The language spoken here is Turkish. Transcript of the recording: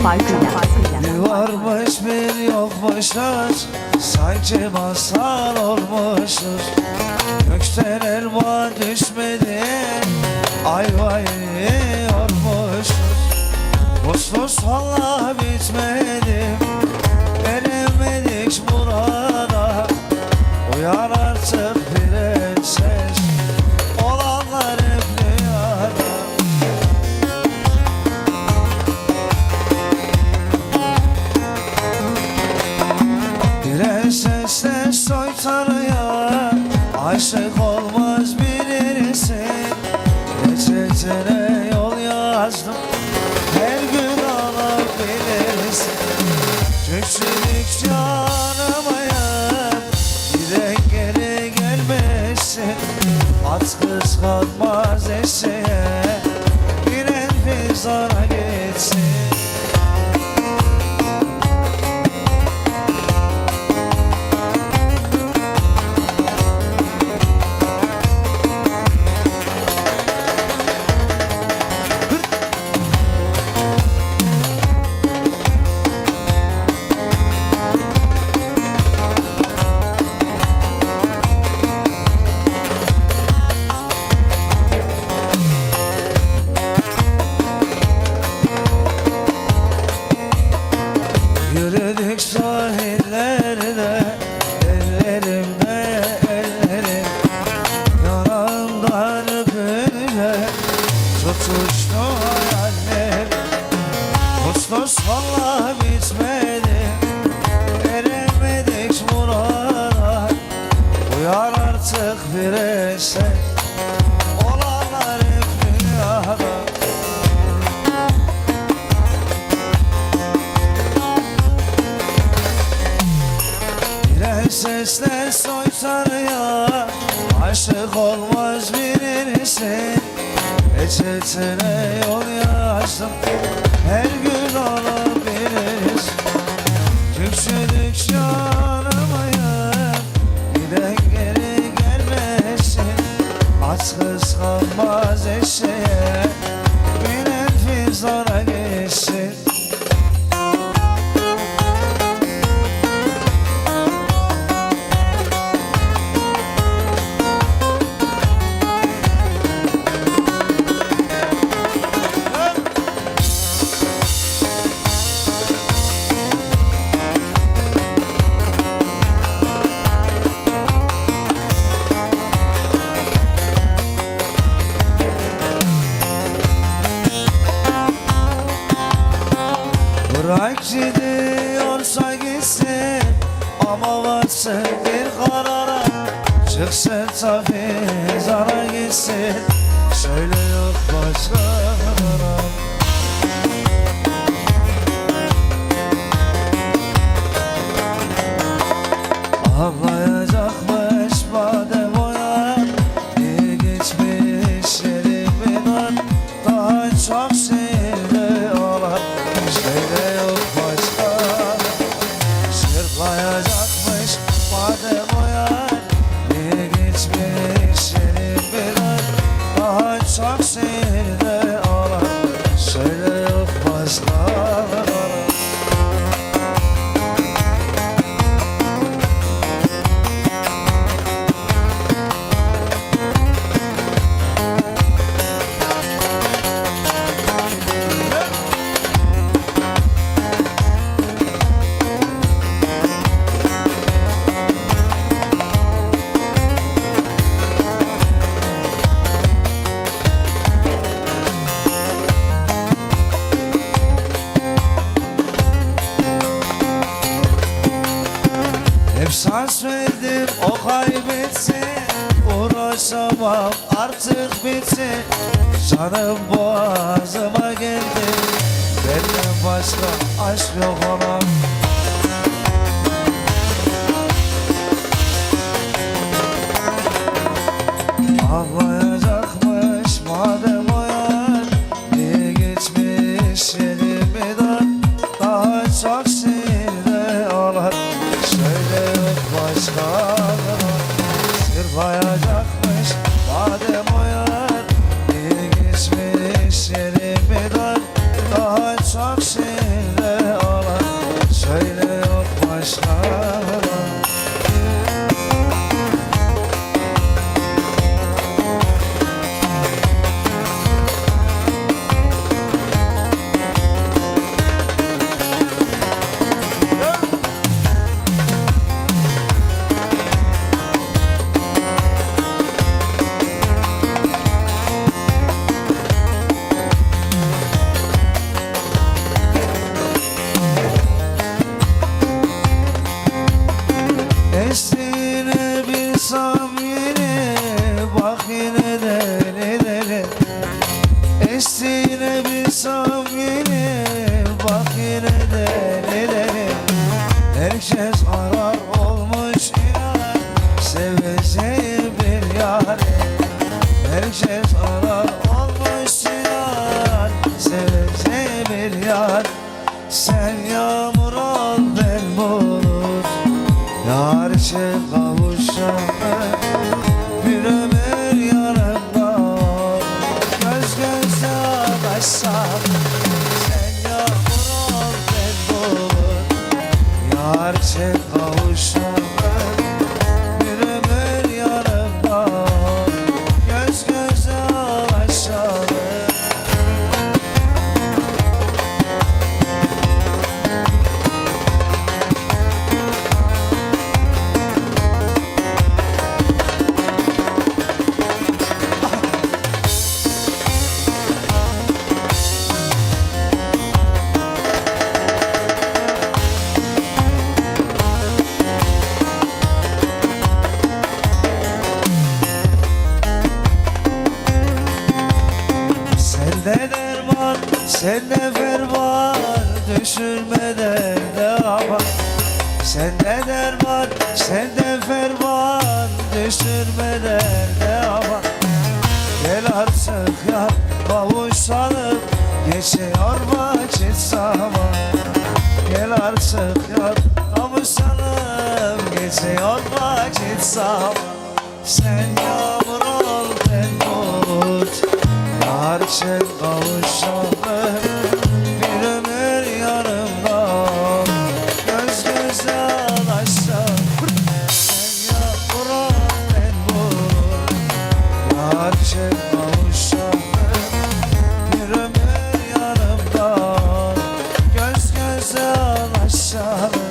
farkıyla. Bir varmış bir yokmuşuz, sanki masal olmuşuz. Gökten elma düşmedi, ayvayı yormuşuz. Uslu sonla bitmedi, eremedik burada. Uyan artık prenses, olanlar hep rüyada. Prensesler soytarıya aşık olmaz bilirsin. Reçetene yol yazdım, her gün alabilirsin. Küçücük canıma yar, giden geri gelmesin. At kıskanmaz eşeğe, binen fizana gitsin. Yürüdük sahillerde, ellerimde ellerim, yanağımdan öpünce tutuştu hayaller. Mutlu sonla bitmedi, eremedik murada. Uyan artık prenses, olanlar hep rüyada. Prensesler soytarıya aşık olmaz bilirsin. Reçetene yol yazdım, her gün alabiliriz. Küçücük canıma yar, giden geri gelmesin. At kıskanmaz eşeğe, binen fizana geçsin. Bırak gidiyorsa gitsin, ama varsın bir karara. Çıksın tabi zara gitsin, söyle yok başka karar. Anlayacakmış madem o yar, niye geçmiş elimden daha çok sevdi olan. Söyle yok başka, sırtlayacakmış madem o yar, niye geçmiş elimden daha çok sevdi olan. Söyle yok başka. Hep şans verdim o kaybetsin, uğraşamam artık bitsin. Canım boğazıma geldi, benden başka aşk yok ona. Anlayacakmış madem o yar, niye geçmiş elimden daha çok sevdi olan. Söyle yok başka, sırlayacakmış madem o yar, niye geçmiş elimden daha çok sevdi Herkes arar olmuş inan seveceği bir yar. Herkes arar olmuş inan seveceği bir yar. Sen yağmur ol ben bulut, yar için kavuşalım. Bir ömür yanımda ol, göz göze ağlaşsak. Sen yağmur ol ben bulut, yar için kavuşalım. Bir ömür yanımda ol, göz göze ağlaşalım. Sende derman, sende ferman, düşürme derde aman. Sende derman, sende ferman, düşürme derde aman. Gel artık ya, kavuşalım, geçiyor vakit zaman. Gel artık ya, kavuşalım, geçiyor vakit zaman. Sen yağmur ol ben bulut, yar için kavuşalım. Bir ömür yanımda ol, göz göze ağlaşalım. Sen yağmur ol ben bulut, yar için kavuşalım. Bir ömür yanımda ol, göz göze ağlaşalım.